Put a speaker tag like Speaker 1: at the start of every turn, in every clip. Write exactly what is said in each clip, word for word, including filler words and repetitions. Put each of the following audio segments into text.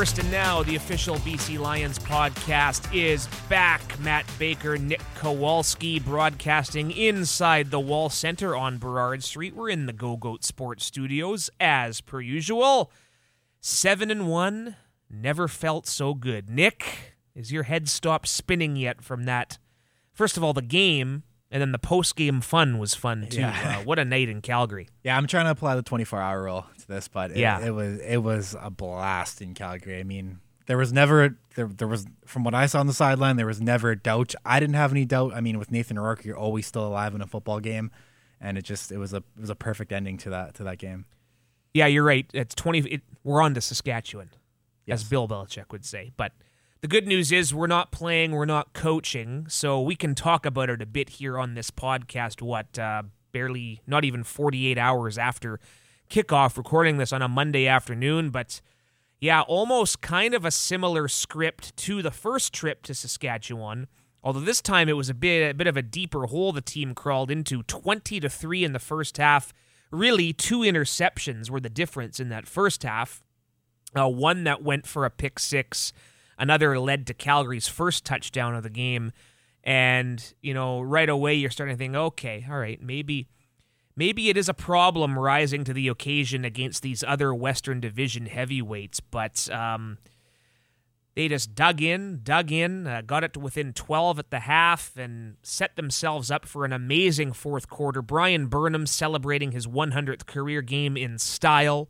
Speaker 1: First and Now, the official B C Lions podcast, is back. Matt Baker, Nick Kowalski, broadcasting inside the Wall Center on Burrard Street. We're in the Go-Goat Sports Studios, as per usual. Seven and one, never felt so good. Nick, is your head stopped spinning yet from that? First of all, the game, and then the post-game fun was fun, too.
Speaker 2: Yeah.
Speaker 1: Uh, what a night in Calgary.
Speaker 2: Yeah, I'm trying to apply the twenty-four hour rule to this, but it,
Speaker 1: Yeah.
Speaker 2: it was it was a blast in Calgary. I mean, there was never there there was from what I saw on the sideline, there was never a doubt. I didn't have any doubt. I mean, with Nathan O'Rourke, you're always still alive in a football game, and it just it was a it was a perfect ending to that to that game.
Speaker 1: Yeah, you're right. It's twenty. It, we're on to Saskatchewan,
Speaker 2: Yes.
Speaker 1: as Bill Belichick would say. But the good news is we're not playing, we're not coaching, so we can talk about it a bit here on this podcast. What, uh, barely, not even forty-eight hours after kickoff, recording this on a Monday afternoon. But yeah, almost kind of a similar script to the first trip to Saskatchewan. Although this time it was a bit, a bit of a deeper hole the team crawled into. twenty to three in the first half. Really, two interceptions were the difference in that first half. Uh, one that went for a pick six. Another led to Calgary's first touchdown of the game. And, you know, right away you're starting to think, okay, all right, maybe maybe it is a problem rising to the occasion against these other Western Division heavyweights. But um, they just dug in, dug in, uh, got it to within twelve at the half, and set themselves up for an amazing fourth quarter. Brian Burnham celebrating his one hundredth career game in style.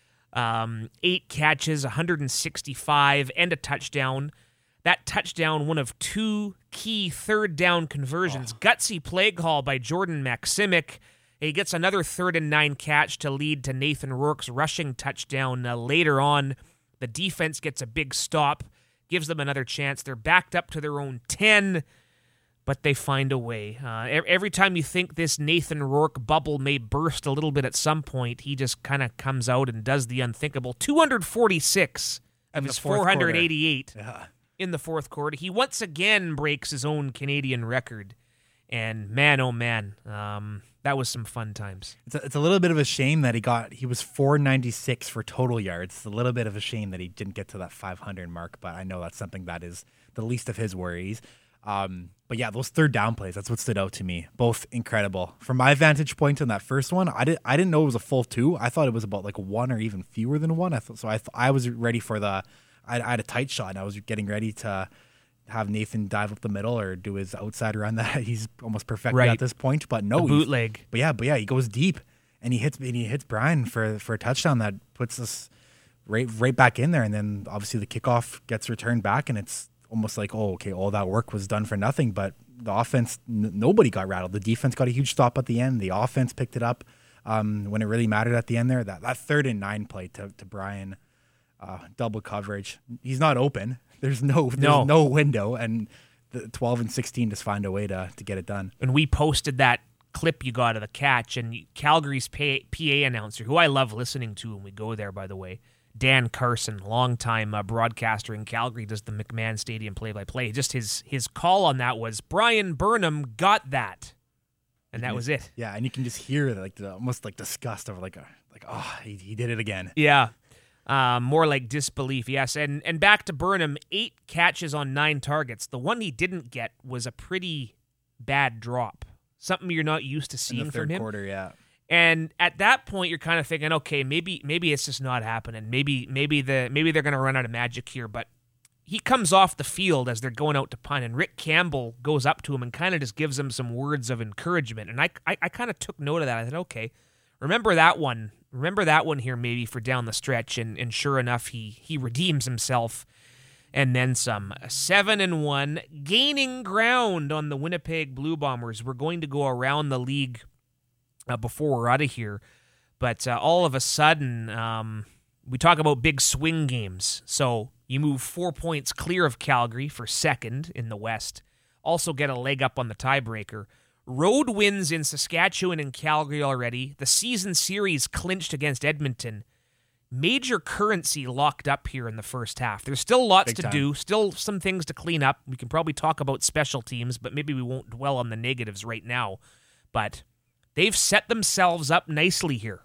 Speaker 1: Um, eight catches, one hundred sixty-five, and a touchdown. That touchdown, one of two key third down conversions. Oh. Gutsy play call by Jordan Maximic. He gets another third and nine catch to lead to Nathan O'Rourke's rushing touchdown. Uh, later on, the defense gets a big stop, gives them another chance. They're backed up to their own ten, but they find a way. Uh, every time you think this Nathan O'Rourke bubble may burst a little bit at some point, he just kind of comes out and does the unthinkable. two hundred forty-six of his four hundred eighty-eight
Speaker 2: Yeah.
Speaker 1: in the fourth quarter. He once again breaks his own Canadian record. And man, oh man, um, that was some fun times.
Speaker 2: It's a, it's a little bit of a shame that he got he was four ninety-six for total yards. It's a little bit of a shame that he didn't get to that five hundred mark, but I know that's something that is the least of his worries. Um, but yeah, those third down plays, that's what stood out to me. Both incredible. From my vantage point on that first one, I, did, I didn't know it was a full two. I thought it was about like one or even fewer than one. I thought, so I th- I was ready for the, I, I had a tight shot and I was getting ready to have Nathan dive up the middle or do his outside run that he's almost perfected
Speaker 1: Right.
Speaker 2: at this point. But no,
Speaker 1: The
Speaker 2: he's-
Speaker 1: bootleg.
Speaker 2: But yeah, but yeah, he goes deep and he hits and he hits Brian for, for a touchdown that puts us right right back in there. And then obviously the kickoff gets returned back and it's almost like, oh, okay, all that work was done for nothing. But the offense, n- nobody got rattled. The defense got a huge stop at the end. The offense picked it up um, when it really mattered at the end there. That that third and nine play to, to Brian, uh, double coverage. He's not open. There's no there's
Speaker 1: No.
Speaker 2: no window. And the twelve and sixteen just find a way to to get it done.
Speaker 1: And we posted that clip you got of the catch, and Calgary's P A announcer, who I love listening to when we go there, by the way, Dan Carson, longtime uh, broadcaster in Calgary, does the McMahon Stadium play-by-play. Just his his call on that was, Brian Burnham got that. And that was it.
Speaker 2: Yeah, and you can just hear like the almost like disgust of like, a, like oh, he, he did it again.
Speaker 1: Yeah. Uh, more like disbelief, yes. And and back to Burnham, eight catches on nine targets. The one he didn't get was a pretty bad drop. Something you're not used to seeing
Speaker 2: In the third
Speaker 1: from him.
Speaker 2: quarter, yeah.
Speaker 1: And at that point, you're kind of thinking, okay, maybe maybe it's just not happening. Maybe maybe the maybe they're going to run out of magic here. But he comes off the field as they're going out to punt, and Rick Campbell goes up to him and kind of just gives him some words of encouragement. And I I, I kind of took note of that. I thought, okay, remember that one. Remember that one here maybe for down the stretch. And, and sure enough, he he redeems himself and then some. Seven and one, gaining ground on the Winnipeg Blue Bombers. We're going to go around the league Uh, before we're out of here, but uh, all of a sudden, um, we talk about big swing games. So you move four points clear of Calgary for second in the West. Also get a leg up on the tiebreaker. Road wins in Saskatchewan and Calgary already. The season series clinched against Edmonton. Major currency locked up here in the first half. There's still lots
Speaker 2: Big
Speaker 1: to
Speaker 2: time.
Speaker 1: do, still some things to clean up. We can probably talk about special teams, but maybe we won't dwell on the negatives right now. But they've set themselves up nicely here.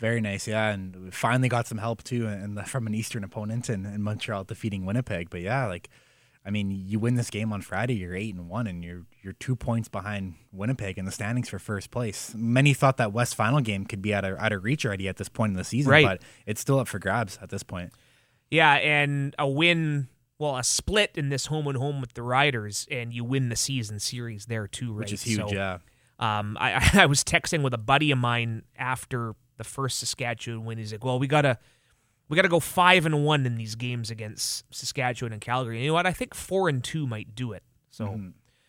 Speaker 2: Very nice, yeah, and we finally got some help too, and from an Eastern opponent in, in Montreal defeating Winnipeg. But yeah, like, I mean, you win this game on Friday, you're eight and one, and you're you're two points behind Winnipeg in the standings for first place. Many thought that West final game could be out of out of reach already at this point in the season,
Speaker 1: right.
Speaker 2: but it's still up for grabs at this point.
Speaker 1: Yeah, and a win, well, a split in this home and home with the Riders, and you win the season series there too, right?
Speaker 2: Which is huge,
Speaker 1: so,
Speaker 2: yeah.
Speaker 1: Um, I I was texting with a buddy of mine after the first Saskatchewan win. He's like, "Well, we gotta." We got to go five and one in these games against Saskatchewan and Calgary. And you know what? I think four and two might do it. So mm-hmm.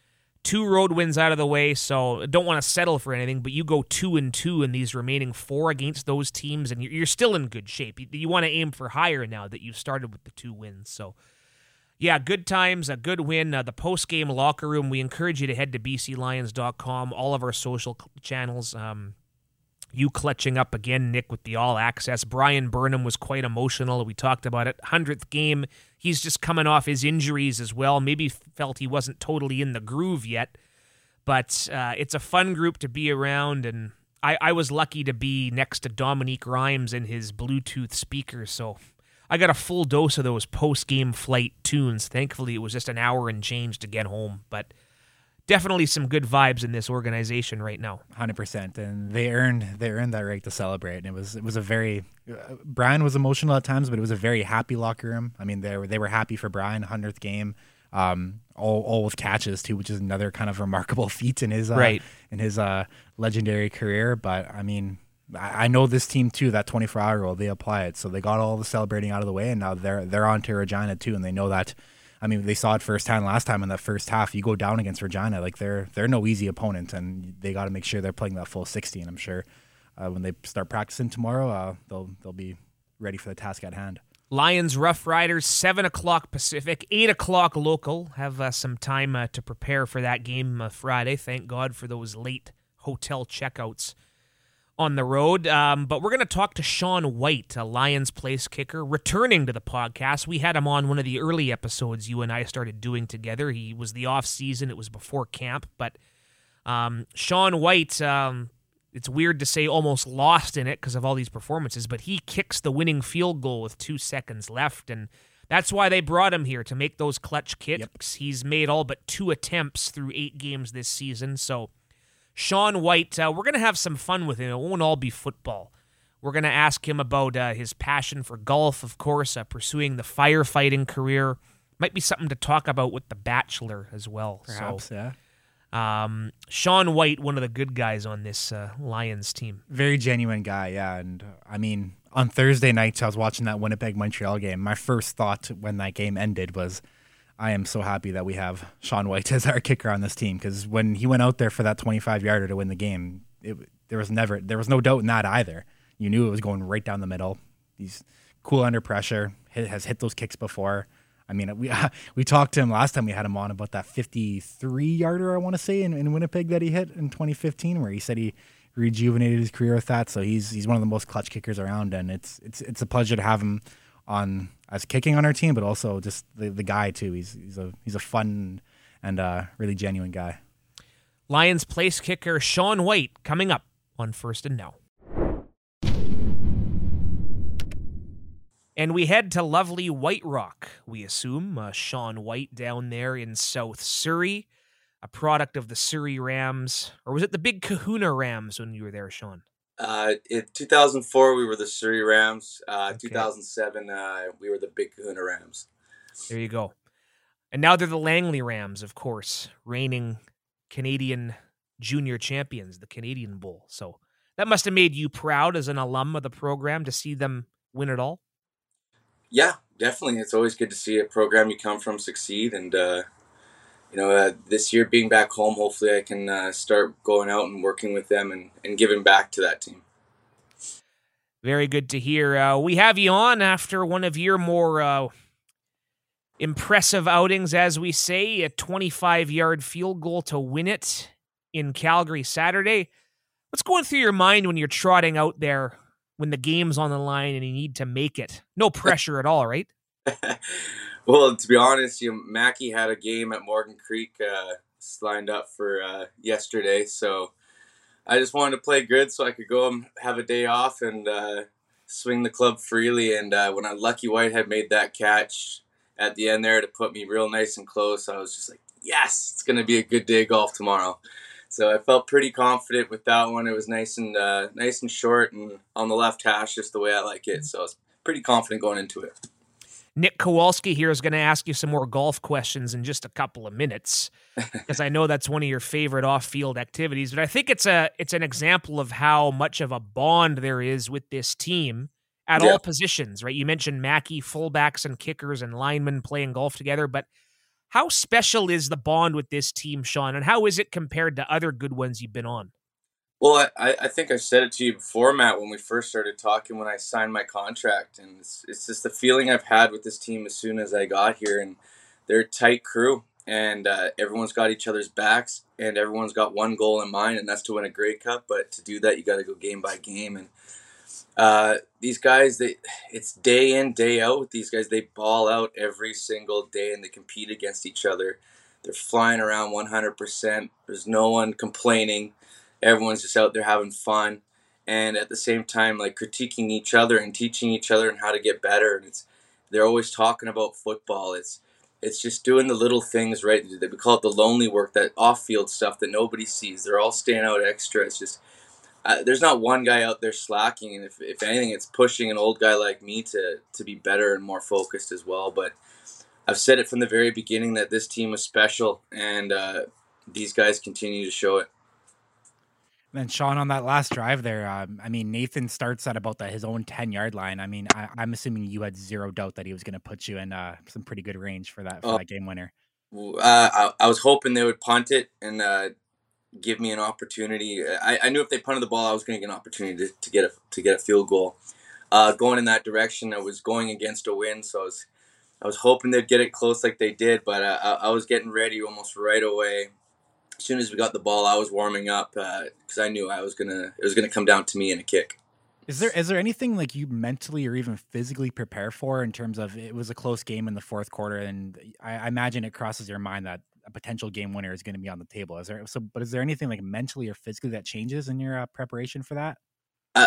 Speaker 1: two road wins out of the way. So don't want to settle for anything. But you go two and two in these remaining four against those teams, and you're still in good shape. You, you want to aim for higher now that you've started with the two wins. So yeah, good times, a good win. Uh, the post game locker room. We encourage you to head to b c lions dot com. All of our social channels. Um, You clutching up again, Nick, with the all access. Brian Burnham was quite emotional. We talked about it. hundredth game. He's just coming off his injuries as well. Maybe felt he wasn't totally in the groove yet. But uh, it's a fun group to be around. And I, I was lucky to be next to Dominique Rhymes and his Bluetooth speakers. So I got a full dose of those post-game flight tunes. Thankfully, it was just an hour and change to get home. But definitely some good vibes in this organization right now.
Speaker 2: one hundred percent, and they earned they earned that right to celebrate. And it was it was a very uh, Brian was emotional at times, but it was a very happy locker room. I mean, they were they were happy for Brian, hundredth game, um, all all with catches too, which is another kind of remarkable feat in his uh,
Speaker 1: right.
Speaker 2: in his uh, legendary career. But I mean, I, I know this team too. That twenty-four hour rule, they apply it, so they got all the celebrating out of the way, and now they're they're on to Regina too, and they know that. I mean, they saw it firsthand last time in that first half. You go down against Regina, like they're they're no easy opponent, and they got to make sure they're playing that full sixty. And I'm sure uh, when they start practicing tomorrow, uh, they'll they'll be ready for the task at hand.
Speaker 1: Lions Rough Riders, seven o'clock Pacific, eight o'clock local. Have uh, some time uh, to prepare for that game uh, Friday. Thank God for those late hotel checkouts on the road. Um, but we're going to talk to Sean White, a Lions place kicker, returning to the podcast. We had him on one of the early episodes you and I started doing together. He was the off season. It was before camp. But um, Sean White, um, it's weird to say almost lost in it because of all these performances, but he kicks the winning field goal with two seconds left. And that's why they brought him here, to make those clutch kicks. Yep. He's made all but two attempts through eight games this season. So Sean White, uh, we're going to have some fun with him. It won't all be football. We're going to ask him about uh, his passion for golf, of course, uh, pursuing the firefighting career. Might be something to talk about with The Bachelor as well.
Speaker 2: Perhaps,
Speaker 1: so,
Speaker 2: yeah.
Speaker 1: Um, Sean White, one of the good guys on this uh, Lions team.
Speaker 2: Very genuine guy, yeah. And uh, I mean, on Thursday nights, I was watching that Winnipeg-Montreal game. My first thought when that game ended was, I am so happy that we have Sean White as our kicker on this team, because when he went out there for that twenty-five yarder to win the game, it, there was never there was no doubt in that either. You knew it was going right down the middle. He's cool under pressure. Hit, has hit those kicks before. I mean, we we talked to him last time we had him on about that fifty-three yarder, I want to say, in, in Winnipeg that he hit in twenty fifteen, where he said he rejuvenated his career with that. So he's he's one of the most clutch kickers around, and it's it's it's a pleasure to have him on as kicking on our team, but also just the, the guy too. He's he's a he's a fun and uh, really genuine guy.
Speaker 1: Lions place kicker Sean White coming up on First and Now. And we head to lovely White Rock, we assume. Uh, Sean White down there in South Surrey, a product of the Surrey Rams. Or was it the Big Kahuna Rams when you were there, Sean?
Speaker 3: Uh, in two thousand four, we were the Surrey Rams. Uh, okay. two thousand seven, uh, we were the Big Kahuna Rams.
Speaker 1: There you go. And now they're the Langley Rams, of course, reigning Canadian junior champions, the Canadian Bowl. So that must have made you proud as an alum of the program to see them win it all.
Speaker 3: Yeah, definitely. It's always good to see a program you come from succeed. And, uh, you know, uh, this year being back home, hopefully I can uh, start going out and working with them and, and giving back to that team.
Speaker 1: Very good to hear. Uh, we have you on after one of your more uh, impressive outings, as we say, a twenty-five yard field goal to win it in Calgary Saturday. What's going through your mind when you're trotting out there when the game's on the line and you need to make it? No pressure at all, right?
Speaker 3: Well, to be honest, you know, Mackie had a game at Morgan Creek uh, lined up for uh, yesterday, so I just wanted to play good so I could go and have a day off and uh, swing the club freely. And uh, when I Lucky Whitehead made that catch at the end there to put me real nice and close, I was just like, yes, it's going to be a good day of golf tomorrow. So I felt pretty confident with that one. It was nice and uh, nice and short and on the left hash, just the way I like it. So I was pretty confident going into it.
Speaker 1: Nick Kowalski here is going to ask you some more golf questions in just a couple of minutes, because I know that's one of your favorite off-field activities. But I think it's a it's an example of how much of a bond there is with this team at yeah. all positions, right? You mentioned Mackey, fullbacks and kickers and linemen playing golf together, but how special is the bond with this team, Sean, and how is it compared to other good ones you've been on?
Speaker 3: Well, I, I think I said it to you before, Matt, when we first started talking, when I signed my contract. And it's, it's just the feeling I've had with this team as soon as I got here. And they're a tight crew, and uh, everyone's got each other's backs, and everyone's got one goal in mind, and that's to win a Grey Cup. But to do that, you got to go game by game. And uh, these guys, they it's day in, day out with these guys. They ball out every single day, and they compete against each other. They're flying around one hundred percent. There's no one complaining. Everyone's just out there having fun, and at the same time, like critiquing each other and teaching each other and how to get better. And it's they're always talking about football. It's it's just doing the little things, right? We call it the lonely work, that off-field stuff that nobody sees. They're all staying out extra. It's just uh, there's not one guy out there slacking, and if if anything, it's pushing an old guy like me to to be better and more focused as well. But I've said it from the very beginning that this team was special, and uh, these guys continue to show it.
Speaker 2: And Sean, on that last drive there, um, I mean, Nathan starts at about the, his own ten-yard line. I mean, I, I'm assuming you had zero doubt that he was going to put you in uh, some pretty good range for that for oh, that game winner.
Speaker 3: Uh, I, I was hoping they would punt it and uh, give me an opportunity. I, I knew if they punted the ball, I was going to get an opportunity to, to get a to get a field goal. Uh, going in that direction, I was going against a wind, so I was I was hoping they'd get it close like they did. But uh, I, I was getting ready almost right away. As soon as we got the ball, I was warming up because uh, I knew I was gonna. It was gonna come down to me in a kick.
Speaker 2: Is there is there anything like you mentally or even physically prepare for in terms of it was a close game in the fourth quarter, and I, I imagine it crosses your mind that a potential game winner is going to be on the table. Is there so? But is there anything like mentally or physically that changes in your uh, preparation for that?
Speaker 3: Uh,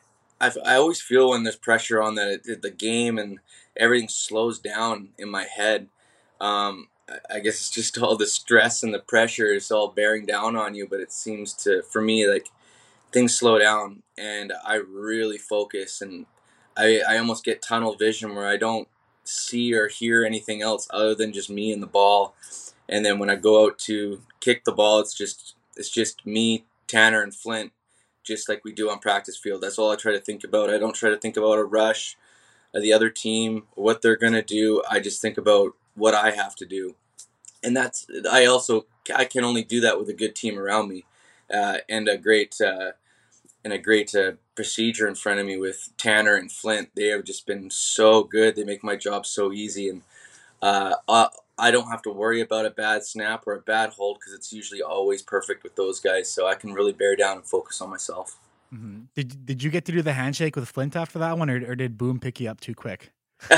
Speaker 3: I I always feel when there's pressure on the the game and everything slows down in my head. Um, I guess it's just all the stress and the pressure is all bearing down on you, but it seems to, for me, like things slow down and I really focus, and I, I almost get tunnel vision where I don't see or hear anything else other than just me and the ball. And then when I go out to kick the ball, it's just, it's just me, Tanner, and Flint, just like we do on practice field. That's all I try to think about. I don't try to think about a rush of the other team, what they're going to do. I just think about what I have to do. And that's, I also, I can only do that with a good team around me, uh, and a great, uh, and a great uh, procedure in front of me with Tanner and Flint. They have just been so good. They make my job so easy, and uh, I, I don't have to worry about a bad snap or a bad hold because it's usually always perfect with those guys. So I can really bear down and focus on myself.
Speaker 2: Mm-hmm. Did Did you get to do the handshake with Flint after that one, or, or did Boom pick you up too quick?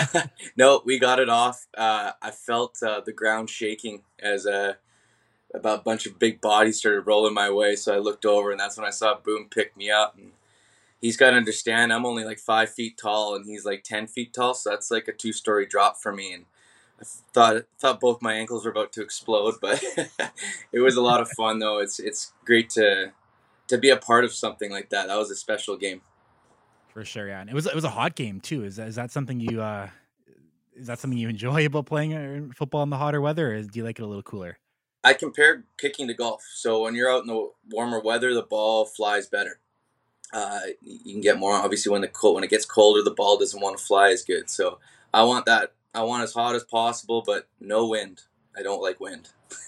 Speaker 3: No, we got it off. Uh, I felt uh, the ground shaking as a, about a bunch of big bodies started rolling my way. So I looked over, and that's when I saw Boom pick me up. And he's got to understand I'm only like five feet tall, and he's like ten feet tall. So that's like a two-story drop for me. And I thought thought both my ankles were about to explode, but it was a lot of fun though. It's it's great to to be a part of something like that. That was a special game.
Speaker 2: For sure, yeah. And it was it was a hot game too. Is that, is that something you uh, is that something you enjoy about playing football in the hotter weather, or do you like it a little cooler?
Speaker 3: I compare kicking to golf. So when you're out in the warmer weather, the ball flies better. Uh, you can get more. Obviously, when the cold, when it gets colder, the ball doesn't want to fly as good. So I want that. I want as hot as possible, but no wind. I don't like wind.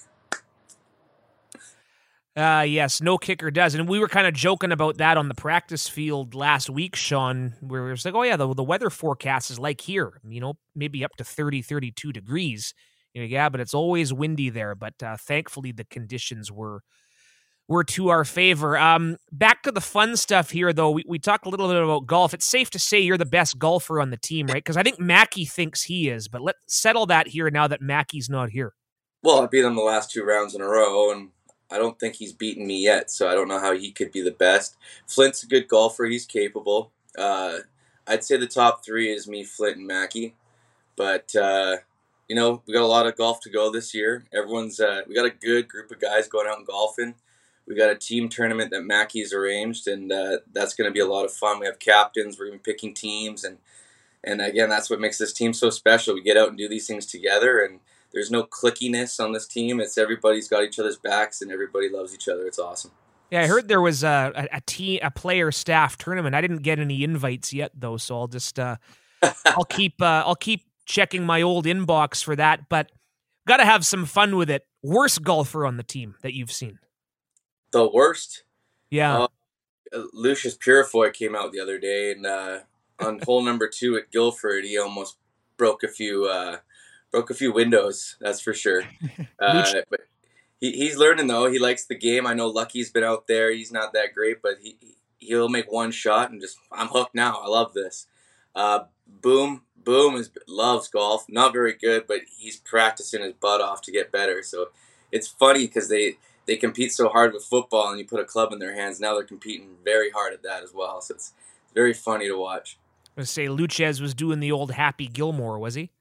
Speaker 1: Uh, yes, no kicker does. And we were kind of joking about that on the practice field last week, Sean, where it was like, oh, yeah, the, the weather forecast is like here, you know, maybe up to thirty, thirty-two degrees. You know, yeah, but it's always windy there. But uh, thankfully, the conditions were were to our favor. Um, back to the fun stuff here, though. We, we talked a little bit about golf. It's safe to say you're the best golfer on the team, right? Because I think Mackey thinks he is. But let's settle that here now that Mackey's not here.
Speaker 3: Well, I beat him the last two rounds in a row, and I don't think he's beaten me yet, so I don't know how he could be the best. Flint's a good golfer. He's capable. Uh, I'd say the top three is me, Flint, and Mackie. But, uh, you know, we got a lot of golf to go this year. Everyone's, uh, we got a good group of guys going out and golfing. We got a team tournament that Mackie's arranged, and uh, that's going to be a lot of fun. We have captains. We're even picking teams, and and again, that's what makes this team so special. We get out and do these things together, and there's no clickiness on this team. It's everybody's got each other's backs, and everybody loves each other. It's awesome.
Speaker 1: Yeah, I heard there was a a, a team, a player staff tournament. I didn't get any invites yet, though, so I'll just uh, I'll keep uh, I'll keep checking my old inbox for that. But got to have some fun with it. Worst golfer on the team that you've seen?
Speaker 3: The worst?
Speaker 1: Yeah.
Speaker 3: Uh, Lucius Purifoy came out the other day, and uh, on hole number two at Guildford, he almost broke a few uh, broke a few windows. That's for sure. Uh, but he, he's learning though. He likes the game. I know Lucky's been out there. He's not that great, but he he'll make one shot and just I'm hooked now. I love this. Uh, Boom Boom is loves golf. Not very good, but he's practicing his butt off to get better. So it's funny because they. They compete so hard with football, and you put a club in their hands. Now they're competing very hard at that as well. So it's very funny to watch.
Speaker 1: I was say Luchez was doing the old Happy Gilmore, was he?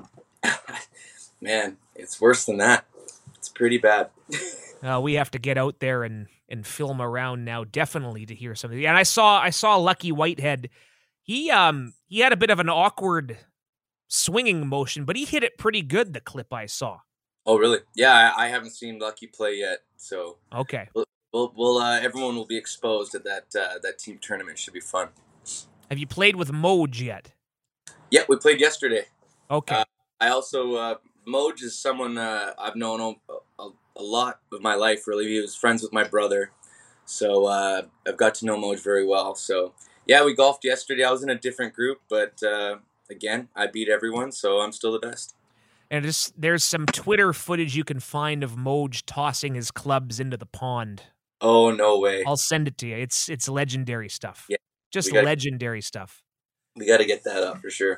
Speaker 3: Man, it's worse than that. It's pretty bad.
Speaker 1: uh, we have to get out there and, and film around now, definitely, to hear something. And I saw I saw Lucky Whitehead. He um he had a bit of an awkward swinging motion, but he hit it pretty good. The clip I saw.
Speaker 3: Oh, really? Yeah, I, I haven't seen Lucky play yet, so
Speaker 1: okay.
Speaker 3: We'll, we'll, we'll uh, everyone will be exposed at that uh, that team tournament. Should be fun.
Speaker 1: Have you played with Moj yet?
Speaker 3: Yeah, we played yesterday.
Speaker 1: Okay.
Speaker 3: Uh, I also uh, Moj is someone uh, I've known a, a, a lot of my life. Really, he was friends with my brother, so uh, I've got to know Moj very well. So yeah, we golfed yesterday. I was in a different group, but uh, again, I beat everyone, so I'm still the best.
Speaker 1: And it's, there's some Twitter footage you can find of Moj tossing his clubs into the pond.
Speaker 3: Oh, no way.
Speaker 1: I'll send it to you. It's it's legendary stuff.
Speaker 3: Yeah.
Speaker 1: Just
Speaker 3: gotta,
Speaker 1: legendary stuff.
Speaker 3: We got to get that up for sure.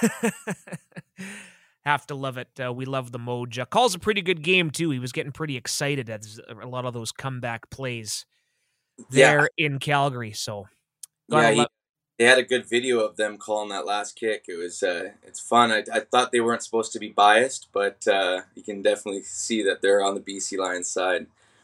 Speaker 1: Have to love it. Uh, we love the Moj. Uh, calls a pretty good game, too. He was getting pretty excited at a lot of those comeback plays there yeah. in Calgary. So,
Speaker 3: yeah, he, they had a good video of them calling that last kick. It was, uh, it's fun. I, I thought they weren't supposed to be biased, but uh, you can definitely see that they're on the B C Lions side.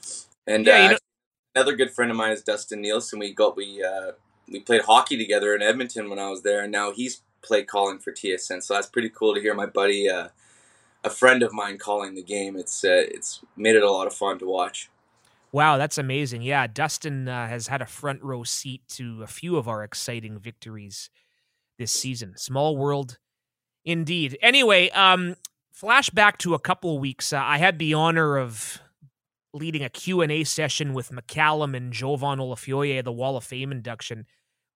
Speaker 3: And
Speaker 1: yeah,
Speaker 3: uh,
Speaker 1: you know-
Speaker 3: another good friend of mine is Dustin Nielsen. We got we uh, we played hockey together in Edmonton when I was there, and now he's played calling for T S N. So that's pretty cool to hear my buddy, uh, a friend of mine, calling the game. It's uh, it's made it a lot of fun to watch.
Speaker 1: Wow, that's amazing. Yeah, Dustin uh, has had a front row seat to a few of our exciting victories this season. Small world indeed. Anyway, um, flashback to a couple of weeks. Uh, I had the honor of leading a Q and A session with McCallum and Jovan Olafioye at the Wall of Fame induction.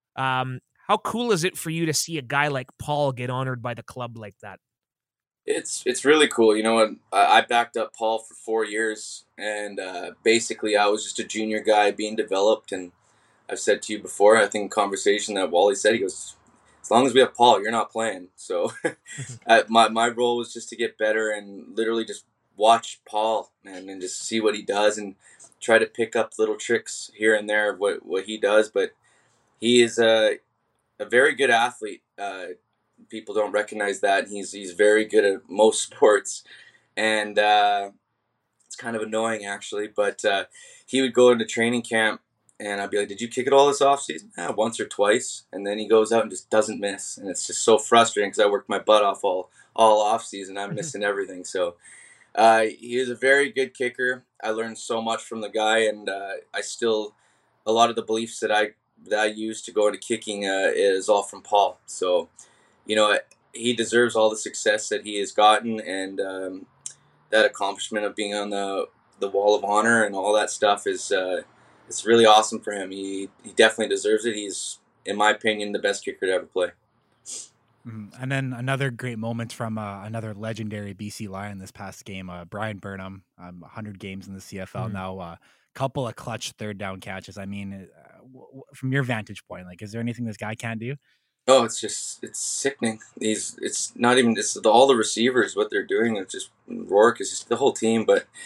Speaker 1: Um, how cool is it for you to see a guy like Paul get honored by the club like that?
Speaker 3: It's it's really cool. You know, I backed up Paul for four years, and uh, basically I was just a junior guy being developed. And I've said to you before, I think in conversation that Wally said, he goes, as long as we have Paul, you're not playing. So uh, my my role was just to get better and literally just watch Paul, man, and just see what he does and try to pick up little tricks here and there of what, what he does. But he is a, a very good athlete. Uh, people don't recognize that. He's he's very good at most sports. And uh, it's kind of annoying, actually. But uh, he would go into training camp, and I'd be like, did you kick it all this offseason? Yeah, once or twice. And then he goes out and just doesn't miss. And it's just so frustrating because I worked my butt off all, all offseason. I'm missing everything. So uh, he is a very good kicker. I learned so much from the guy, and uh, I still, a lot of the beliefs that I that I use to go into kicking uh, is all from Paul. So, you know, he deserves all the success that he has gotten, and um, that accomplishment of being on the the Wall of Honor and all that stuff is uh, it's really awesome for him. He he definitely deserves it. He's, in my opinion, the best kicker to ever play.
Speaker 2: Mm-hmm. And then another great moment from uh, another legendary B C Lion this past game, uh, Brian Burnham, um, one hundred games in the C F L mm-hmm. now, a uh, couple of clutch third down catches. I mean, uh, w- w- from your vantage point, like, is there anything this guy can do?
Speaker 3: Oh, it's just, it's sickening. He's, it's not even, it's all the receivers, what they're doing. It's just, Rourke is just the whole team. But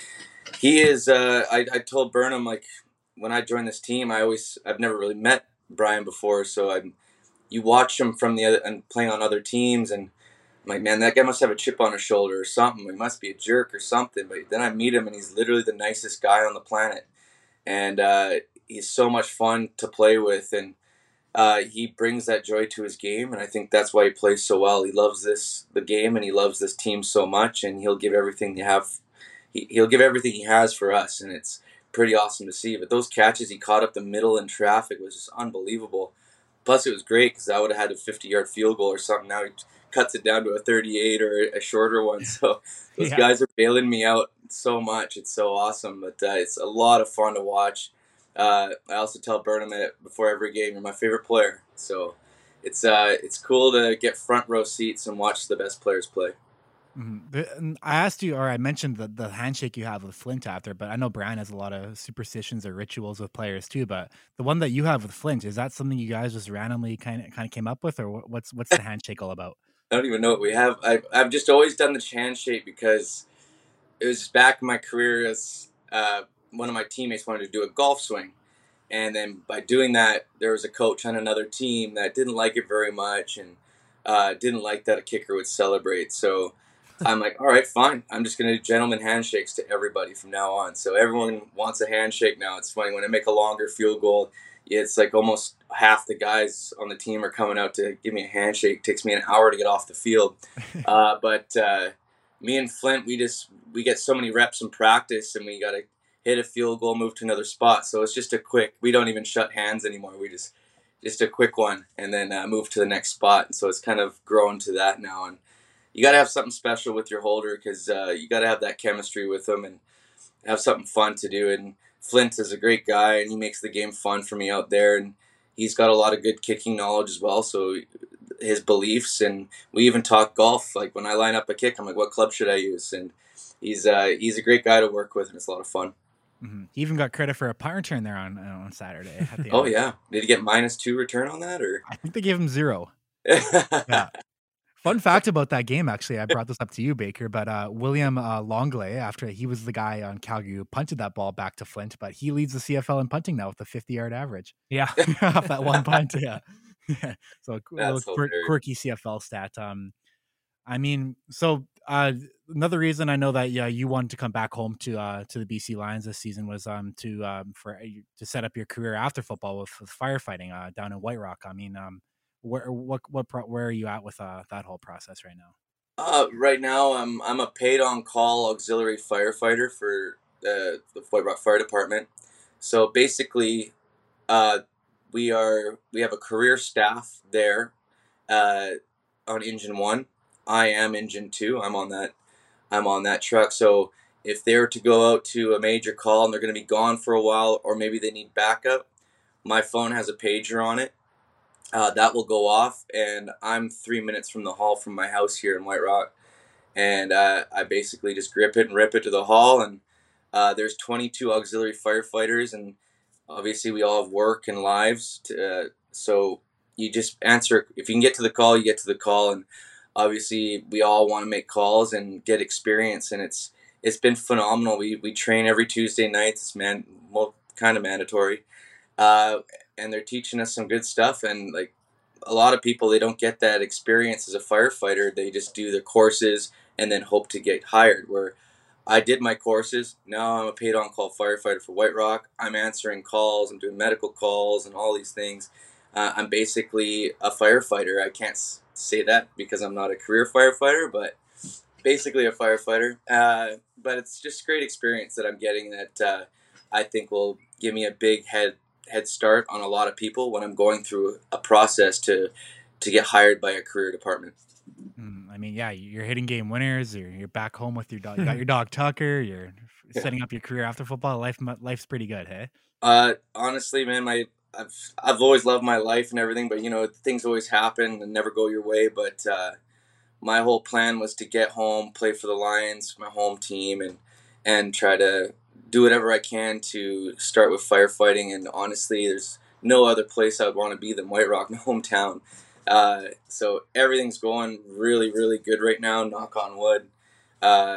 Speaker 3: He is. Uh, I I told Burnham, like, when I joined this team, I always I've never really met Brian before, so I you watch him from the other and playing on other teams, and I'm like, man, that guy must have a chip on his shoulder or something. He must be a jerk or something. But then I meet him, and he's literally the nicest guy on the planet, and uh, he's so much fun to play with, and uh, he brings that joy to his game, and I think that's why he plays so well. He loves this the game, and he loves this team so much, and he'll give everything you have. He, he'll give everything he has for us, and it's pretty awesome to see. But those catches he caught up the middle in traffic was just unbelievable. Plus, it was great because I would have had a fifty-yard field goal or something. Now he cuts it down to a thirty-eight or a shorter one. So those
Speaker 2: Yeah.
Speaker 3: guys are bailing me out so much. It's so awesome, but uh, it's a lot of fun to watch. Uh, I also tell Burnham it before every game, "You're my favorite player." So it's uh, it's cool to get front row seats and watch the best players play.
Speaker 2: Mhm. The- and I asked you, or I mentioned the, the handshake you have with Flint after, but I know Brian has a lot of superstitions or rituals with players too. But the one that you have with Flint, is that something you guys just randomly kind of kind of came up with, or what- what's what's the handshake all about?
Speaker 3: I don't even know what we have. I've I've just always done the handshake because it was back in my career as uh, one of my teammates wanted to do a golf swing. And then by doing that, there was a coach on another team that didn't like it very much and uh, didn't like that a kicker would celebrate. So I'm like, all right, fine. I'm just going to do gentleman handshakes to everybody from now on. So everyone wants a handshake now. It's funny when I make a longer field goal, it's like almost half the guys on the team are coming out to give me a handshake. It takes me an hour to get off the field. Uh, but uh, me and Flint, we just we get so many reps in practice, and we got to hit a field goal, move to another spot. So it's just a quick. We don't even shut hands anymore. We just just a quick one, and then uh, move to the next spot. And so it's kind of grown to that now. And you got to have something special with your holder because uh, you got to have that chemistry with them and have something fun to do. And Flint is a great guy, and he makes the game fun for me out there. And he's got a lot of good kicking knowledge as well. So his beliefs, and we even talk golf. Like when I line up a kick, I'm like, what club should I use? And he's uh, he's a great guy to work with, and it's a lot of fun.
Speaker 2: Mhm. He even got credit for a punt return there on on Saturday. At the
Speaker 3: Oh
Speaker 2: end.
Speaker 3: yeah, did he get minus two return on that or?
Speaker 2: I think they gave him zero. Yeah. Fun fact about that game, actually, I brought this up to you, Baker, but uh, William uh, Longley, after he was the guy on Calgary who punted that ball back to Flint, but he leads the C F L in punting now with a fifty-yard average
Speaker 1: Yeah.
Speaker 2: off that one punt. Yeah, yeah. So a qu- little
Speaker 3: That's
Speaker 2: quir-
Speaker 3: hilarious.
Speaker 2: quirky C F L stat. Um, I mean, so uh, another reason I know that yeah you wanted to come back home to uh to the B C Lions this season was um to um for uh, to set up your career after football with, with firefighting uh down in White Rock. I mean, um, where what what pro- where are you at with uh that whole process right now?
Speaker 3: Uh, right now, I'm I'm a paid on call auxiliary firefighter for the the White Rock Fire Department. So basically, uh, we are we have a career staff there uh, on engine one. I am engine two. I'm on that. I'm on that truck. So if they're to go out to a major call and they're going to be gone for a while, or maybe they need backup, my phone has a pager on it. Uh, that will go off, and I'm three minutes from the hall from my house here in White Rock, and uh, I basically just grip it and rip it to the hall. And uh, there's twenty-two auxiliary firefighters, and obviously we all have work and lives. To, uh, so you just answer. If you can get to the call, you get to the call. And obviously we all want to make calls and get experience. And it's it's been phenomenal. We we train every Tuesday nights. It's man, well, kind of mandatory. Uh, and they're teaching us some good stuff. And like a lot of people, they don't get that experience as a firefighter. They just do the courses and then hope to get hired. Where I did my courses. Now I'm a paid on call firefighter for White Rock. I'm answering calls. I'm doing medical calls and all these things. Uh, I'm basically a firefighter. I can't s- say that because I'm not a career firefighter, but basically a firefighter. Uh, but it's just great experience that I'm getting that uh, I think will give me a big head head start on a lot of people when I'm going through a process to to get hired by a career department.
Speaker 2: Mm, I mean, yeah, you're hitting game winners. You're you're back home with your dog. You got your dog Tucker. You're f-
Speaker 3: Yeah.
Speaker 2: setting up your career after football. Life mu- life's pretty good, hey?
Speaker 3: Uh, honestly, man, my I've I've always loved my life and everything, but you know things always happen and never go your way. But uh, my whole plan was to get home, play for the Lions, my home team, and and try to do whatever I can to start with firefighting. And honestly, there's no other place I would want to be than White Rock, my hometown. Uh, so everything's going really, really good right now. Knock on wood. Uh,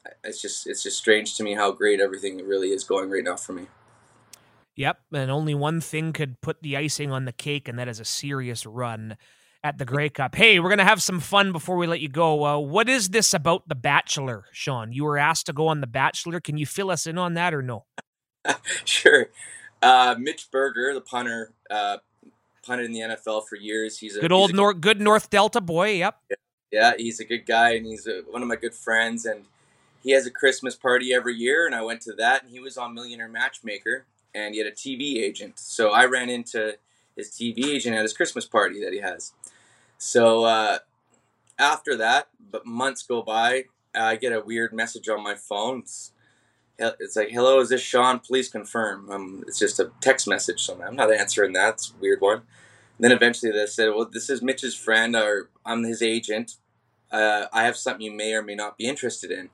Speaker 3: it's just it's just strange to me how great everything really is going right now for me.
Speaker 1: Yep, and only one thing could put the icing on the cake, and that is a serious run at the Grey Cup. Hey, we're going to have some fun before we let you go. Uh, what is this about The Bachelor, Sean? You were asked to go on The Bachelor. Can you fill us in on that or no?
Speaker 3: Sure. Uh, Mitch Berger, the punter, uh, punted in the N F L for years. He's a
Speaker 1: good
Speaker 3: he's
Speaker 1: old
Speaker 3: a,
Speaker 1: North, good North Delta boy. Yep.
Speaker 3: Yeah, he's a good guy, and he's a, one of my good friends. And he has a Christmas party every year, and I went to that, and he was on Millionaire Matchmaker, and he had a T V agent. So I ran into his T V agent at his Christmas party that he has. So uh, after that, but months go by, I get a weird message on my phone. It's, it's like, "Hello, is this Sean? Please confirm." Um, it's just a text message, so I'm not answering that. It's a weird one. And then eventually they said, "Well, this is Mitch's friend, or I'm his agent. Uh, I have something you may or may not be interested in."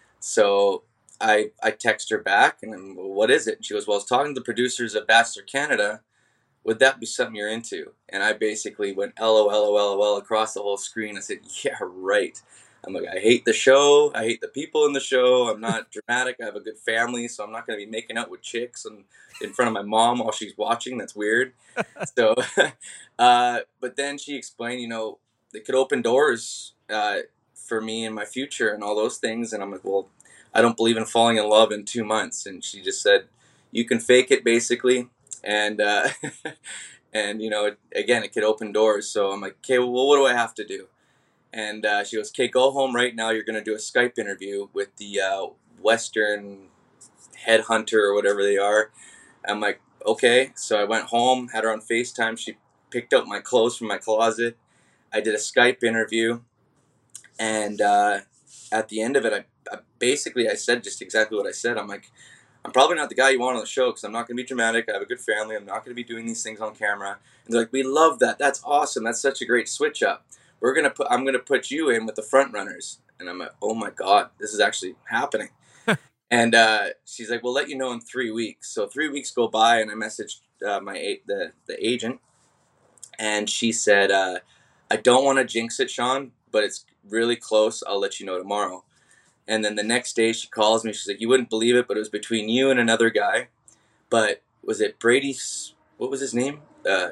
Speaker 3: So I I text her back, and I'm, "Well, what is it?" And she goes, "Well, I was talking to the producers of Bachelor Canada. Would that be something you're into?" And I basically went L O L O L O L across the whole screen. I said, "Yeah, right." I'm like, "I hate the show. I hate the people in the show. I'm not dramatic. I have a good family, so I'm not going to be making out with chicks and in front of my mom while she's watching. That's weird." So, uh, but then she explained, you know, it could open doors uh, for me in my future and all those things. And I'm like, "Well, I don't believe in falling in love in two months." And she just said, "You can fake it, basically." And, uh, and you know, again, it could open doors. So I'm like, "Okay, well, what do I have to do?" And uh, she goes, "Okay, go home right now. You're going to do a Skype interview with the uh, Western Headhunter or whatever they are." I'm like, "Okay." So I went home, had her on FaceTime. She picked up my clothes from my closet. I did a Skype interview. And uh, at the end of it, I, I basically, I said just exactly what I said. I'm like, "I'm probably not the guy you want on the show because I'm not going to be dramatic. I have a good family. I'm not going to be doing these things on camera." And they're like, "We love that. That's awesome. That's such a great switch up. We're gonna put. I'm gonna put you in with the front runners." And I'm like, "Oh my God, this is actually happening." And uh, she's like, "We'll let you know in three weeks." So three weeks go by, and I messaged uh, my the the agent, and she said, uh, "I don't want to jinx it, Sean, but it's really close. I'll let you know tomorrow." And then the next day, she calls me. She's like, "You wouldn't believe it, but it was between you and another guy. But was it Brady's? What was his name? Uh,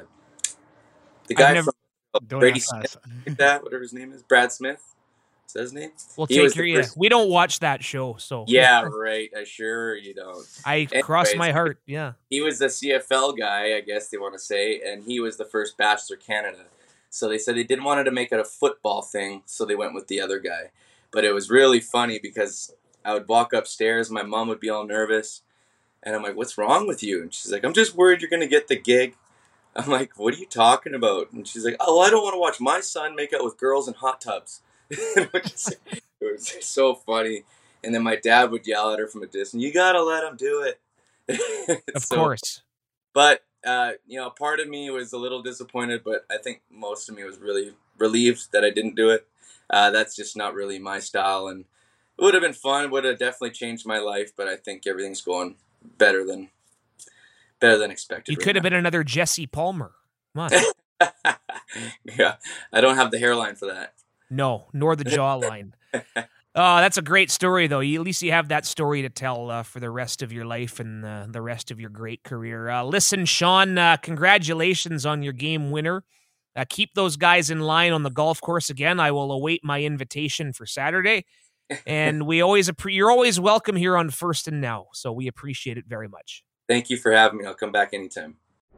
Speaker 3: the guy
Speaker 1: never,
Speaker 3: from."
Speaker 2: Don't
Speaker 3: Brady
Speaker 2: ask
Speaker 3: Smith,
Speaker 2: us.
Speaker 3: like that, whatever his name is. Brad Smith. Is that his name?
Speaker 1: We'll
Speaker 3: He
Speaker 1: take
Speaker 3: was
Speaker 1: your
Speaker 3: the
Speaker 1: yeah.
Speaker 3: first-
Speaker 1: We don't watch that show, so
Speaker 3: Yeah, right. I sure you don't.
Speaker 1: I cross my heart. Yeah.
Speaker 3: He was the C F L guy, I guess they want to say, and he was the first Bachelor Canada. So they said they didn't want to make it a football thing, so they went with the other guy. But it was really funny because I would walk upstairs, my mom would be all nervous, and I'm like, "What's wrong with you?" And she's like, "I'm just worried you're going to get the gig." I'm like, "What are you talking about?" And she's like, "Oh, well, I don't want to watch my son make out with girls in hot tubs." It was so funny. And then my dad would yell at her from a distance, "You got to let him do it."
Speaker 1: Of
Speaker 3: so,
Speaker 1: course.
Speaker 3: But, uh, you know, part of me was a little disappointed, but I think most of me was really relieved that I didn't do it. Uh, that's just not really my style. And it would have been fun. Would have definitely changed my life. But I think everything's going better than better than expected.
Speaker 1: You
Speaker 3: right
Speaker 1: could have
Speaker 3: now.
Speaker 1: been another Jesse Palmer. Come on.
Speaker 3: Yeah, I don't have the hairline for that.
Speaker 1: No, nor the jawline. Oh, that's a great story, though. You, at least you have that story to tell uh, for the rest of your life and uh, the rest of your great career. Uh, listen, Sean, uh, congratulations on your game winner. Uh, keep those guys in line on the golf course again. I will await my invitation for Saturday. And we always appre- you're always welcome here on First and Now, so we appreciate it very much.
Speaker 3: Thank you for having me. I'll come back anytime.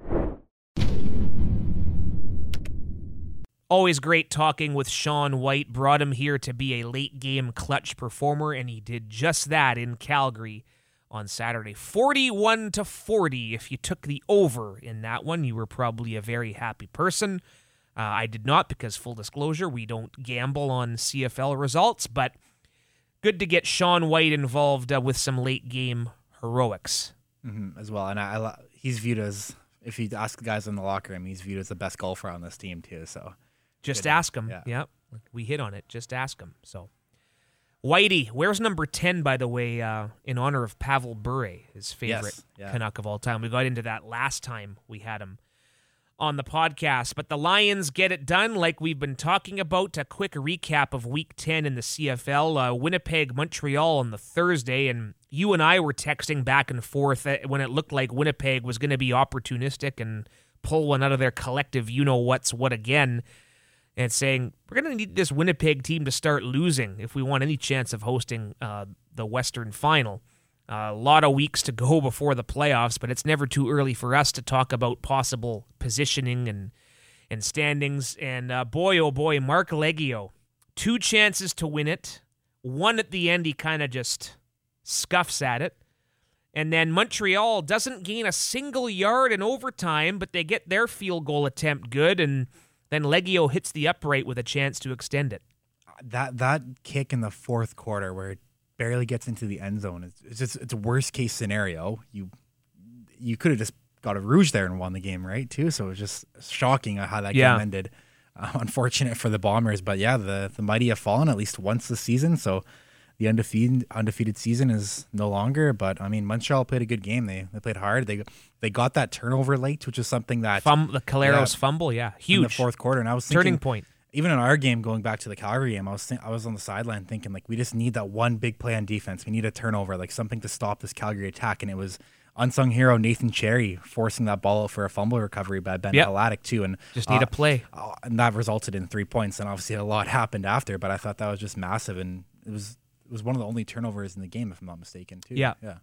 Speaker 1: Always great talking with Sean White. Brought him here to be a late-game clutch performer, and he did just that in Calgary on Saturday. forty-one to forty. If you took the over in that one, you were probably a very happy person. Uh, I did not, because full disclosure, we don't gamble on C F L results, but good to get Sean White involved uh, with some late-game heroics.
Speaker 2: Mm-hmm, as well. And I, I, he's viewed as, if you ask the guys in the locker room, he's viewed as the best golfer on this team, too, so...
Speaker 1: Just
Speaker 2: Good
Speaker 1: ask him.
Speaker 2: yeah.
Speaker 1: Yep. We hit on it. Just ask him. So, Whitey, where's number ten, by the way, uh, in honor of Pavel Bure, his favorite
Speaker 2: Yes, yeah.
Speaker 1: Canuck of all time? We got into that last time we had him on the podcast. But the Lions get it done like we've been talking about. A quick recap of Week ten in the C F L. Uh, Winnipeg, Montreal on the Thursday, and you and I were texting back and forth when it looked like Winnipeg was going to be opportunistic and pull one out of their collective you-know-what's-what again, and saying, we're going to need this Winnipeg team to start losing if we want any chance of hosting uh, the Western Final. Uh, a lot of weeks to go before the playoffs, but it's never too early for us to talk about possible positioning and and standings. And uh, boy, oh boy, Mark Leggio, two chances to win it. One at the end, he kind of just scuffs at it. And then Montreal doesn't gain a single yard in overtime, but they get their field goal attempt good, and then Leggio hits the upright with a chance to extend it.
Speaker 2: That that kick in the fourth quarter where it barely gets into the end zone, it's, it's just it's a worst case scenario. You you could have just got a rouge there and won the game, right? Too. So it was just shocking how that
Speaker 1: yeah.
Speaker 2: game ended. Uh, unfortunate for the Bombers, but yeah, the the mighty have fallen at least once this season. So the undefeated undefeated season is no longer. But I mean, Montreal played a good game. They they played hard. They they got that turnover late, which is something that
Speaker 1: Fum- the Caleros
Speaker 2: yeah,
Speaker 1: fumble, yeah, huge
Speaker 2: in the fourth quarter. And I was thinking,
Speaker 1: turning point.
Speaker 2: Even in our game, going back to the Calgary game, I was think, I was on the sideline thinking, like, we just need that one big play on defense. We need a turnover, like something to stop this Calgary attack. And it was unsung hero Nathan Cherry forcing that ball out for a fumble recovery by Ben
Speaker 1: yep.
Speaker 2: Haladic too. And
Speaker 1: just need
Speaker 2: uh,
Speaker 1: a play.
Speaker 2: Uh, and that resulted in three points. And obviously a lot happened after, but I thought that was just massive. And it was it was one of the only turnovers in the game, if I'm not mistaken, too.
Speaker 1: Yeah.
Speaker 2: Yeah.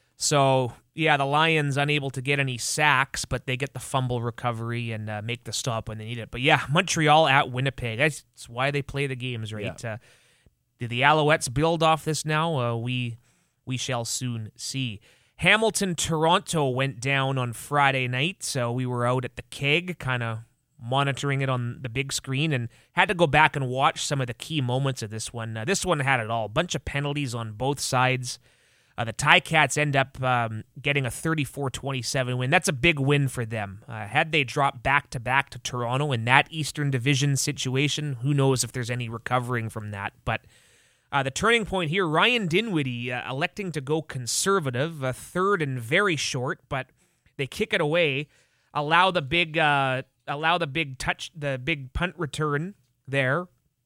Speaker 1: So, yeah, the Lions unable to get any sacks, but they get the fumble recovery and uh, make the stop when they need it. But, yeah, Montreal at Winnipeg. That's, that's why they play the games, right?
Speaker 2: Yeah.
Speaker 1: Uh, did the Alouettes build off this now? Uh, we we shall soon see. Hamilton-Toronto went down on Friday night, so we were out at the Keg, kind of monitoring it on the big screen, and had to go back and watch some of the key moments of this one. Uh, this one had it all. A bunch of penalties on both sides. Uh, the Ticats end up um, getting a thirty-four twenty-seven win. That's a big win for them. Uh, had they dropped back-to-back to Toronto in that Eastern Division situation, who knows if there's any recovering from that. But uh, the turning point here, Ryan Dinwiddie uh, electing to go conservative, a third and very short, but they kick it away, allow the big, uh, allow the big touch, the big punt return there,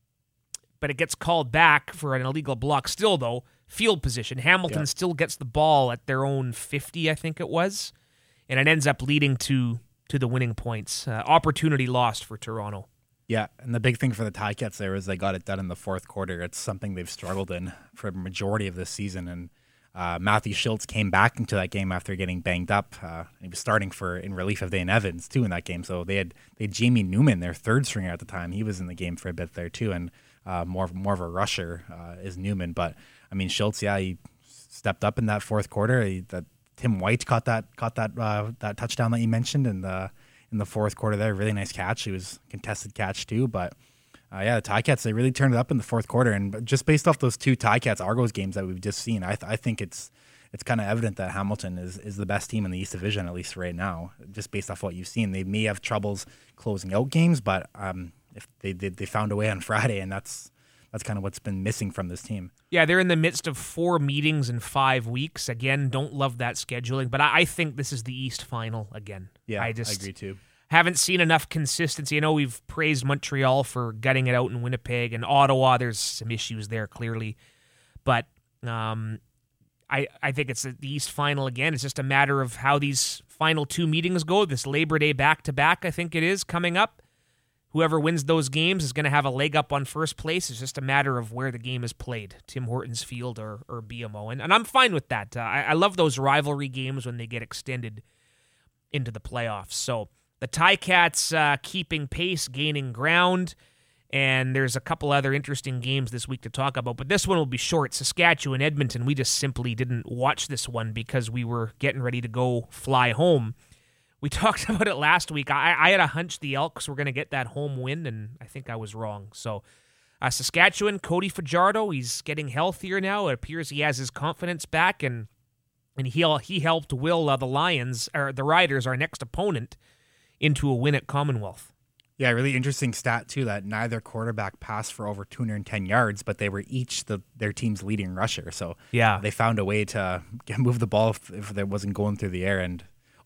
Speaker 1: but it gets called back for an illegal block. Still, though, field position. Hamilton
Speaker 2: yep.
Speaker 1: still gets the ball at their own fifty, I think it was, and it ends up leading to to the winning points. Uh, opportunity lost for Toronto.
Speaker 2: Yeah, and the big thing for the Ticats there was they got it done in the fourth quarter. It's something they've struggled in for the majority of this season, and uh, Matthew Schultz came back into that game after getting banged up. Uh, he was starting for in relief of Dane Evans too in that game. So they had they had Jamie Newman, their third stringer at the time. He was in the game for a bit there too, and uh, more more of a rusher uh, is Newman, but. I mean, Schultz, yeah, he stepped up in that fourth quarter. He, that Tim White caught that caught that uh, that touchdown that you mentioned in the in the fourth quarter there. Really nice catch. It was a contested catch too. But uh, yeah, the Ticats, they really turned it up in the fourth quarter. And just based off those two Ticats Argos games that we've just seen, I th- I think it's it's kind of evident that Hamilton is is the best team in the East Division, at least right now. Just based off what you've seen, they may have troubles closing out games, but um, if they they, they found a way on Friday, and that's. That's kind of what's been missing from this team.
Speaker 1: Yeah, they're in the midst of four meetings in five weeks. Again, don't love that scheduling, but I, I think this is the East Final again.
Speaker 2: Yeah,
Speaker 1: I just
Speaker 2: I agree too.
Speaker 1: Haven't seen enough consistency. I know we've praised Montreal for gutting it out in Winnipeg, and Ottawa, there's some issues there clearly. But um, I, I think it's the East Final again. It's just a matter of how these final two meetings go. This Labor Day back-to-back, I think it is, coming up. Whoever wins those games is going to have a leg up on first place. It's just a matter of where the game is played, Tim Hortons Field or, or B M O. And, and I'm fine with that. Uh, I, I love those rivalry games when they get extended into the playoffs. So the Ticats uh, keeping pace, gaining ground, and there's a couple other interesting games this week to talk about. But this one will be short. Saskatchewan, Edmonton, we just simply didn't watch this one because we were getting ready to go fly home. We talked about it last week. I, I had a hunch the Elks were going to get that home win, and I think I was wrong. So uh, Saskatchewan, Cody Fajardo, he's getting healthier now. It appears he has his confidence back, and and he he helped will uh, the Lions, or the Riders, our next opponent, into a win at Commonwealth.
Speaker 2: Yeah, really interesting stat, too, that neither quarterback passed for over two hundred ten yards, but they were each the their team's leading rusher. So
Speaker 1: yeah,
Speaker 2: they found a way to move the ball if, if it wasn't going through the air, and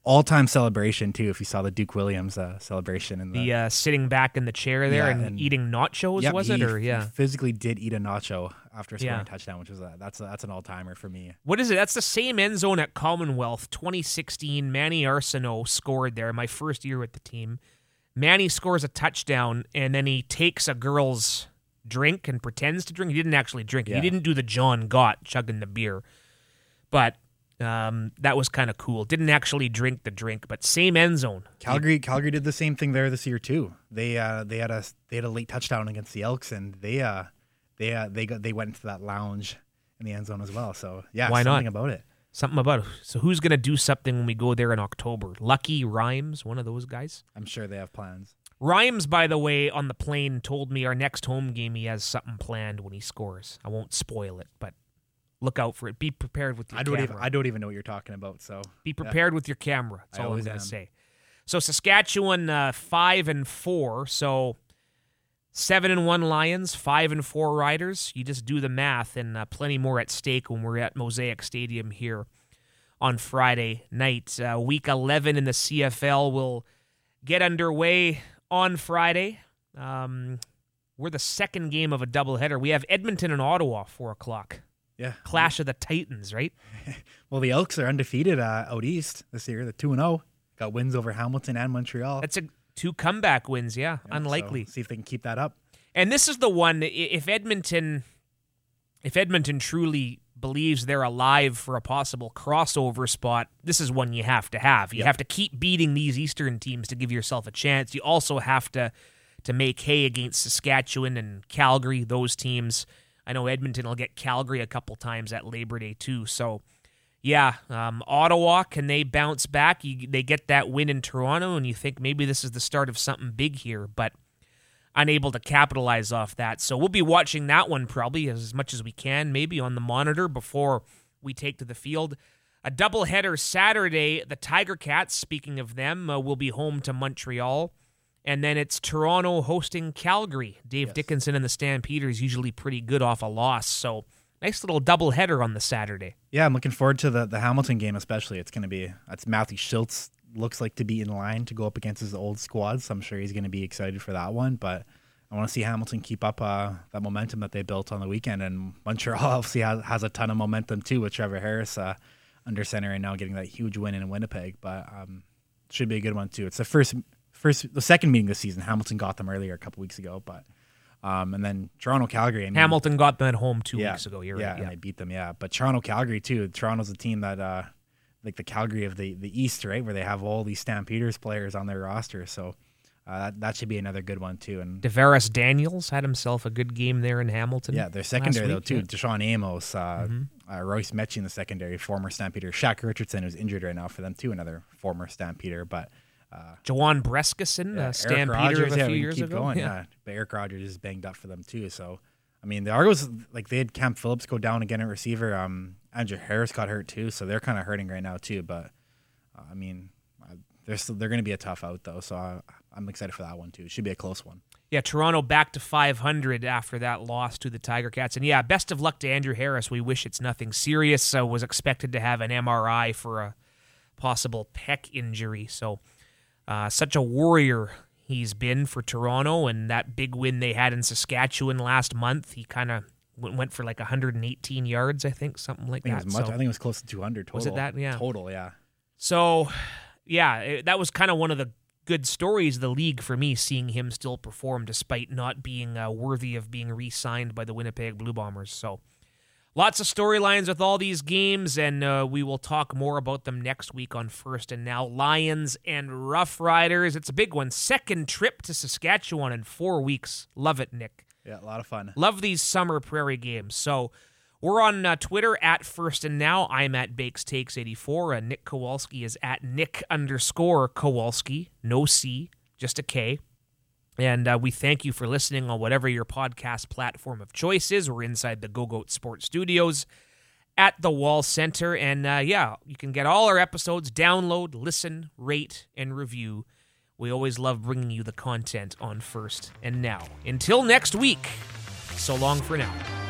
Speaker 2: all-time celebration too. If you saw the Duke Williams uh, celebration in the,
Speaker 1: The uh, sitting back in the chair there
Speaker 2: Yeah,
Speaker 1: and,
Speaker 2: and-
Speaker 1: eating nachos,
Speaker 2: Yep,
Speaker 1: was
Speaker 2: he,
Speaker 1: it? Or
Speaker 2: he
Speaker 1: yeah,
Speaker 2: physically did eat a nacho after scoring
Speaker 1: Yeah.
Speaker 2: a touchdown, which was a, that's a, that's an all-timer for me.
Speaker 1: what is it? That's the same end zone at Commonwealth twenty sixteen. Manny Arsenault scored there. My first year with the team. Manny scores a touchdown and then he takes a girl's drink and pretends to drink. He didn't actually drink.
Speaker 2: Yeah.
Speaker 1: He didn't do the John Gott chugging the beer, but um, that was kind of cool. Didn't actually drink the drink, but same end zone.
Speaker 2: Calgary Calgary did the same thing there this year too. They uh they had a they had a late touchdown against the Elks, and they uh they uh, they got they went into that lounge in the end zone as well. So yeah,
Speaker 1: Why not?
Speaker 2: something about it.
Speaker 1: Something about it. So who's gonna do something when we go there in October? Lucky Rhymes, one of those guys.
Speaker 2: I'm sure they have plans.
Speaker 1: Rhymes, by the way, on the plane told me our next home game he has something planned when he scores. I won't spoil it, but look out for it. Be prepared with your
Speaker 2: I don't
Speaker 1: camera.
Speaker 2: even I don't even know what you're talking about. So
Speaker 1: Be prepared with your camera. That's
Speaker 2: I
Speaker 1: all I'm
Speaker 2: always
Speaker 1: going to
Speaker 2: am.
Speaker 1: say. So Saskatchewan uh, five and four. So seven and one Lions, five and four Riders. You just do the math, and uh, plenty more at stake when we're at Mosaic Stadium here on Friday night. Uh, week eleven in the C F L will get underway on Friday. Um, we're the second game of a doubleheader. We have Edmonton and Ottawa four o'clock.
Speaker 2: yeah,
Speaker 1: Clash of the Titans, right?
Speaker 2: Well, the Elks are undefeated uh, out east this year. They're two and zero. Got wins over Hamilton and Montreal.
Speaker 1: That's a two comeback wins. Yeah,
Speaker 2: Yeah,
Speaker 1: unlikely.
Speaker 2: so see if they can keep that up.
Speaker 1: And this is the one. i- If Edmonton, if Edmonton truly believes they're alive for a possible crossover spot, this is one you have to have. You
Speaker 2: Yep.
Speaker 1: have to keep beating these Eastern teams to give yourself a chance. You also have to to make hay against Saskatchewan and Calgary. Those teams. I know Edmonton will get Calgary a couple times at Labor Day too. So, yeah, um, Ottawa, can they bounce back? You, they get that win in Toronto, and you think maybe this is the start of something big here, but unable to capitalize off that. So we'll be watching that one probably as much as we can, maybe on the monitor before we take to the field. A doubleheader Saturday, the Tiger Cats, speaking of them, uh, will be home to Montreal. And then it's Toronto hosting Calgary. Dave
Speaker 2: Yes.
Speaker 1: Dickinson and the Stampeders usually pretty good off a loss. So nice little doubleheader on the Saturday.
Speaker 2: Yeah, I'm looking forward to the the Hamilton game especially. It's going to be that's Matthew Schultz looks like to be in line to go up against his old squad, so I'm sure he's going to be excited for that one. But I want to see Hamilton keep up uh, that momentum that they built on the weekend, and Montreal obviously has, has a ton of momentum too with Trevor Harris uh, under center and now getting that huge win in Winnipeg. But um, should be a good one too. It's the first first the second meeting this season. Hamilton got them earlier a couple weeks ago, but um, and then Toronto Calgary. I mean,
Speaker 1: Hamilton got them at home two
Speaker 2: yeah,
Speaker 1: weeks ago. You're
Speaker 2: yeah,
Speaker 1: right.
Speaker 2: and
Speaker 1: Yeah.
Speaker 2: they beat them. Yeah, but Toronto Calgary too. Toronto's a team that uh, like the Calgary of the the East, right, where they have all these Stampeders players on their roster. So uh, that that should be another good one too. And
Speaker 1: Deveris Daniels had himself a good game there in Hamilton.
Speaker 2: yeah, their secondary though
Speaker 1: week,
Speaker 2: too.
Speaker 1: yeah.
Speaker 2: Deshaun Amos, uh,
Speaker 1: Mm-hmm.
Speaker 2: uh, Royce Mechie in the secondary, former Stampeder. Shaq Richardson, who's injured right now for them too, another former Stampeder. But uh,
Speaker 1: Jawan Breskeson,
Speaker 2: yeah,
Speaker 1: uh,
Speaker 2: Eric
Speaker 1: Stampeder
Speaker 2: Rogers,
Speaker 1: of a
Speaker 2: yeah,
Speaker 1: few
Speaker 2: we can
Speaker 1: years
Speaker 2: keep
Speaker 1: ago.
Speaker 2: going. Yeah. but Eric Rogers is banged up for them too. So I mean, the Argos, like they had Cam Phillips go down again at receiver. Um, Andrew Harris got hurt too, so they're kind of hurting right now too. But uh, I mean, uh, they're still, they're going to be a tough out though. So I, I'm excited for that one too. It should be a close one.
Speaker 1: Yeah, Toronto back to five hundred after that loss to the Tiger Cats. And yeah, best of luck to Andrew Harris. We wish it's nothing serious. Uh, was expected to have an M R I for a possible pec injury. So uh, such a warrior he's been for Toronto, and that big win they had in Saskatchewan last month, he kind of went, went for like one hundred eighteen yards, I think, something like
Speaker 2: I think
Speaker 1: that.
Speaker 2: it was much.
Speaker 1: So-
Speaker 2: I think it was close to two hundred total.
Speaker 1: Was it that? Yeah.
Speaker 2: Total, yeah.
Speaker 1: So, yeah, it, that was kind of one of the good stories of the league for me, seeing him still perform despite not being uh, worthy of being re-signed by the Winnipeg Blue Bombers. So, lots of storylines with all these games, and uh, we will talk more about them next week on First and Now. Lions and Rough Riders. It's a big one. Second trip to Saskatchewan in four weeks. Love it, Nick.
Speaker 2: Yeah, a lot of fun.
Speaker 1: Love these summer prairie games. So we're on uh, Twitter at First and Now. I'm at Bakes Takes eighty-four. Uh, Nick Kowalski is at Nick underscore Kowalski. No C, just a K. And uh, we thank you for listening on whatever your podcast platform of choice is. We're inside the Go-Goat Sports Studios at the Wall Center. And uh, yeah, you can get all our episodes, download, listen, rate, and review. We always love bringing you the content on First and Now. Until next week, so long for now.